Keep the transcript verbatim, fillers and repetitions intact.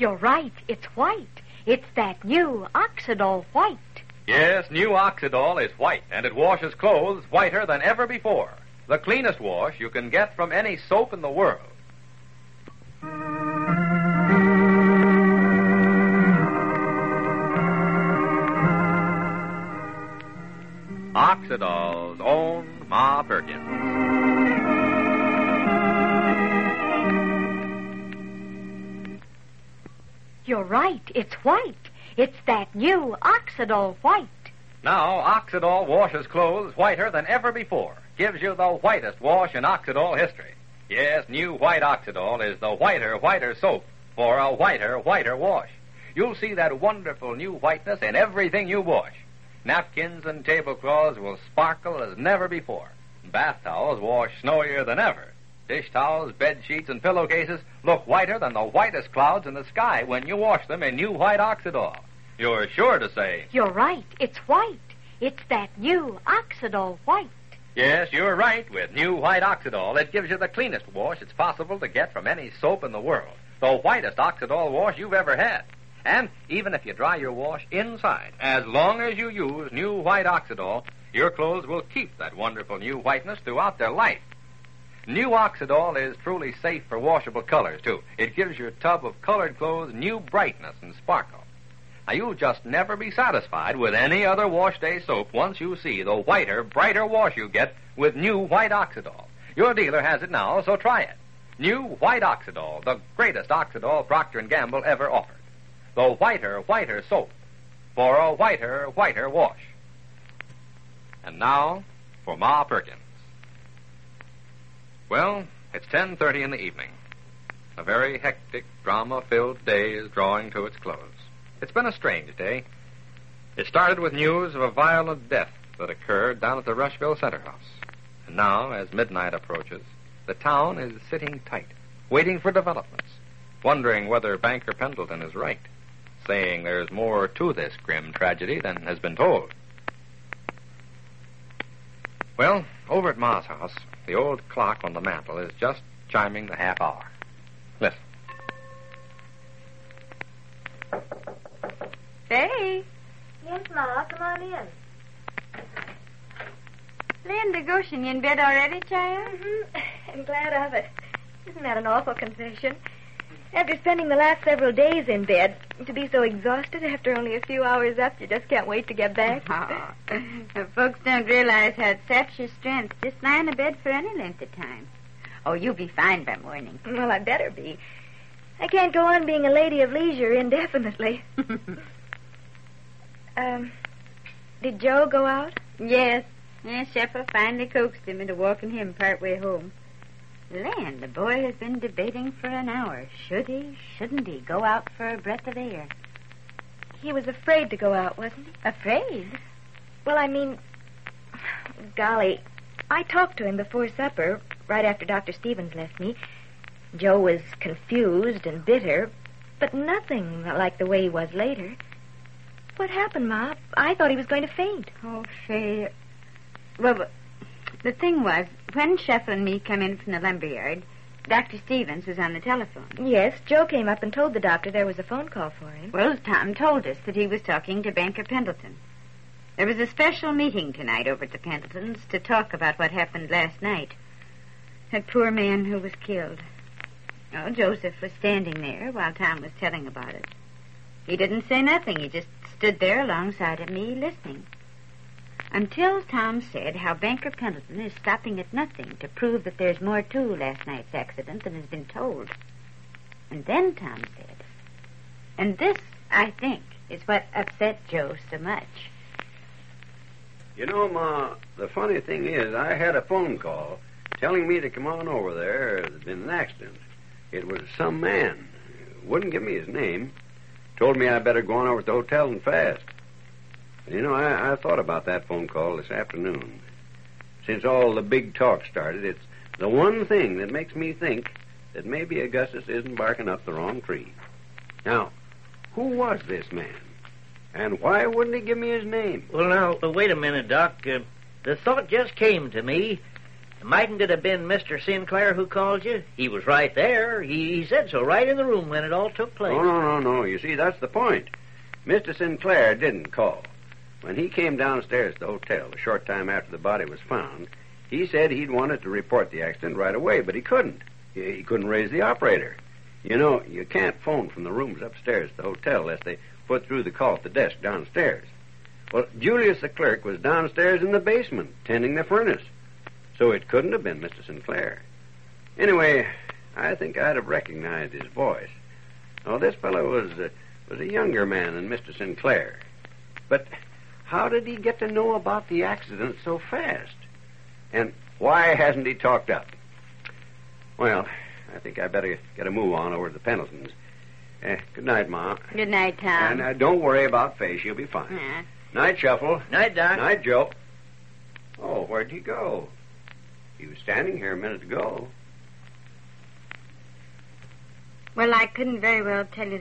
You're right. It's white. It's that new Oxidol white. Yes, new Oxidol is white, and it washes clothes whiter than ever before. The cleanest wash you can get from any soap in the world. Oxidol's own Ma Perkins. You're right. It's white. It's that new Oxidol white. Now, Oxidol washes clothes whiter than ever before. Gives you the whitest wash in Oxidol history. Yes, new white Oxidol is the whiter, whiter soap for a whiter, whiter wash. You'll see that wonderful new whiteness in everything you wash. Napkins and tablecloths will sparkle as never before. Bath towels wash snowier than ever. Dish towels, bed sheets, and pillowcases look whiter than the whitest clouds in the sky when you wash them in new white Oxidol. You're sure to say, You're right. It's white. It's that new Oxidol white. yes, you're right. With new white Oxidol, it gives you the cleanest wash it's possible to get from any soap in the world. The whitest Oxidol wash you've ever had. And even if you dry your wash inside, as long as you use new white Oxidol, your clothes will keep that wonderful new whiteness throughout their life. New Oxidol is truly safe for washable colors, too. It gives your tub of colored clothes new brightness and sparkle. Now, you'll just never be satisfied with any other wash day soap once you see the whiter, brighter wash you get with new white Oxidol. Your dealer has it now, so try it. New white Oxidol, the greatest Oxidol Procter and Gamble ever offered. The whiter, whiter soap for a whiter, whiter wash. And now for Ma Perkins. Well, it's ten thirty in the evening. A very hectic, drama-filled day is drawing to its close. It's been a strange day. It started with news of a violent death that occurred down at the Rushville Center House. And now, as midnight approaches, the town is sitting tight, waiting for developments, wondering whether Banker Pendleton is right, saying there's more to this grim tragedy than has been told. Well, over at Ma's house, the old clock on the mantel is just chiming the half hour. Listen. Hey. Yes, Ma, come on in. Linda Goshen, you in bed already, child? Mm-hmm. I'm glad of it. Isn't that an awful confession? After spending the last several days in bed, to be so exhausted after only a few hours up, you just can't wait to get back. Oh, folks don't realize how it saps your strength just lying in bed for any length of time. Oh, you'll be fine by morning. Well, I better be. I can't go on being a lady of leisure indefinitely. um, did Joe go out? Yes. Yes, Sheffer finally coaxed him into walking him partway home. Land, the boy has been debating for an hour. Should he, shouldn't he go out for a breath of air? He was afraid to go out, wasn't he? Afraid? Well, I mean, golly, I talked to him before supper, right after Doctor Stevens left me. Joe was confused and bitter, but nothing like the way he was later. What happened, Ma? I thought he was going to faint. Oh, Faye. Well, but the thing was, when Sheffer and me come in from the lumberyard, Doctor Stevens was on the telephone. Yes, Joe came up and told the doctor there was a phone call for him. Well, Tom told us that he was talking to Banker Pendleton. There was a special meeting tonight over at the Pendletons to talk about what happened last night. That poor man who was killed. Oh, Joseph was standing there while Tom was telling about it. He didn't say nothing. He just stood there alongside of me listening. Until Tom said how Banker Pendleton is stopping at nothing to prove that there's more to last night's accident than has been told. And then Tom said, and this, I think, is what upset Joe so much. You know, Ma, the funny thing is, I had a phone call telling me to come on over there. There'd been an accident. It was some man. Wouldn't give me his name. Told me I'd better go on over to the hotel and fast. And, you know, I, I thought about that phone call this afternoon. Since all the big talk started, it's the one thing that makes me think that maybe Augustus isn't barking up the wrong tree. Now, who was this man? And why wouldn't he give me his name? Well, now, uh, wait a minute, Doc. Uh, the thought just came to me. Mightn't it have been Mister Sinclair who called you? He was right there. He, he said so right in the room when it all took place. Oh, no, no, no. You see, that's the point. Mister Sinclair didn't call. When he came downstairs to the hotel a short time after the body was found, he said he'd wanted to report the accident right away, but he couldn't. He, he couldn't raise the operator. You know, you can't phone from the rooms upstairs to the hotel unless they put through the call at the desk downstairs. Well, Julius the clerk was downstairs in the basement tending the furnace, so it couldn't have been Mister Sinclair. Anyway, I think I'd have recognized his voice. Oh, this fellow was, uh, was a younger man than Mister Sinclair. But how did he get to know about the accident so fast? And why hasn't he talked up? Well, I think I better get a move on over to the Pendletons. Uh, good night, Ma. Good night, Tom. And uh, don't worry about Faye. She'll be fine. Yeah. Night, Shuffle. Night, Doc. Night, Joe. Oh, where'd he go? He was standing here a minute ago. Well, I couldn't very well tell you